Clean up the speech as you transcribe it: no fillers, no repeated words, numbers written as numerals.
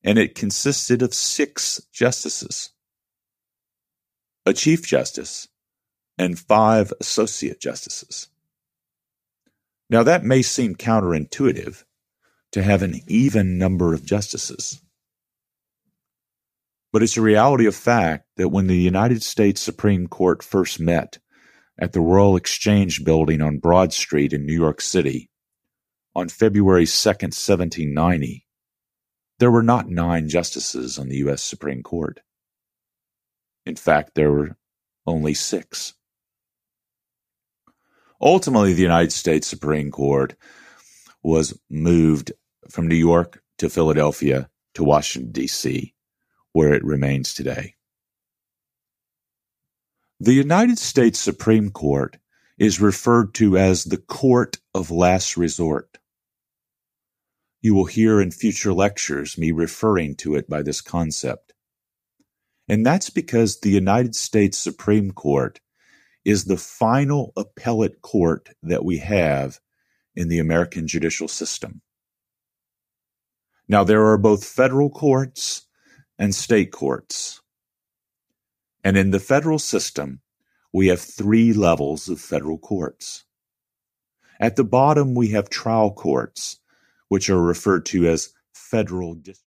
and it consisted of 6 justices, a Chief Justice, and 5 Associate Justices. Now that may seem counterintuitive to have an even number of justices, but it's a reality of fact that when the United States Supreme Court first met at the Royal Exchange Building on Broad Street in New York City on February 2nd, 1790, there were not 9 justices on the U.S. Supreme Court. In fact, there were only 6. Ultimately, the United States Supreme Court was moved from New York to Philadelphia to Washington, D.C., where it remains today. The United States Supreme Court is referred to as the court of last resort. You will hear in future lectures me referring to it by this concept. And that's because the United States Supreme Court is the final appellate court that we have in the American judicial system. Now, there are both federal courts and state courts. And in the federal system, we have 3 levels of federal courts. At the bottom, we have trial courts, which are referred to as federal districts.